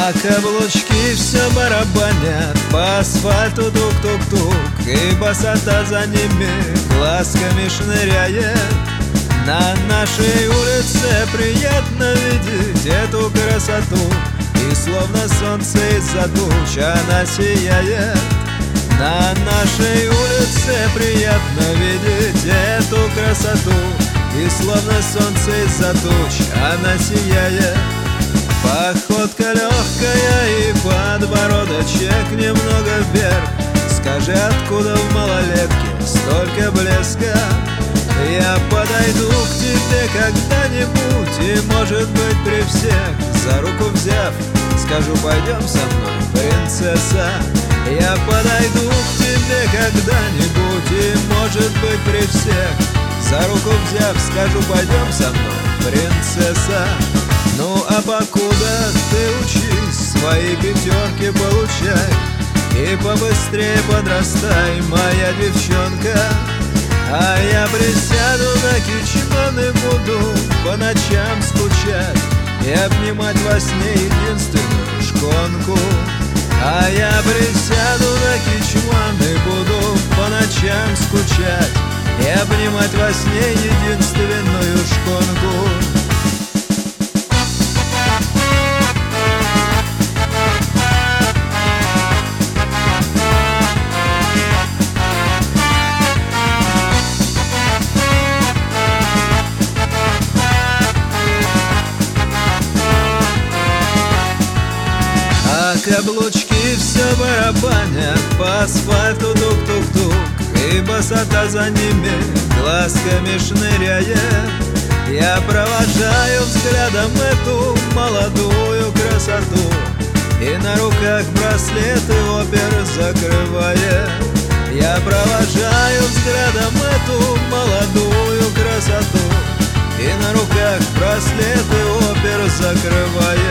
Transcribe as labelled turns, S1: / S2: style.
S1: А каблучки все барабанят по асфальту тук-тук-тук, и босота за ними глазками шныряет. На нашей улице приятно видеть эту красоту, и словно солнце из-за туч она сияет. На нашей улице приятно видеть эту красоту, и словно солнце из-за туч она сияет. Походка легкая и подбородочек немного вверх. Скажи, откуда в малолетке столько блеска? Я подойду к тебе когда-нибудь, и, может быть, при всех за руку взяв, скажу: пойдем со мной, принцесса. Я подойду к тебе когда-нибудь, и, может быть, при всех за руку взяв, скажу: пойдем со мной, принцесса. Ну а покуда ты учись, свои пятерки получай, и побыстрее подрастай, моя девчонка. А я присяду на кичман и буду по ночам скучать и обнимать во сне единственную шконку. А я присяду на кичман и буду по ночам скучать и обнимать во сне единственную шконку. Каблучки все барабанят по асфальту тук-тук-тук, и босота за ними глазками шныряет. Я провожаю взглядом эту молодую красоту, и на руках браслеты опер закрывает. Я провожаю взглядом эту молодую красоту, и на руках браслеты опер закрывает.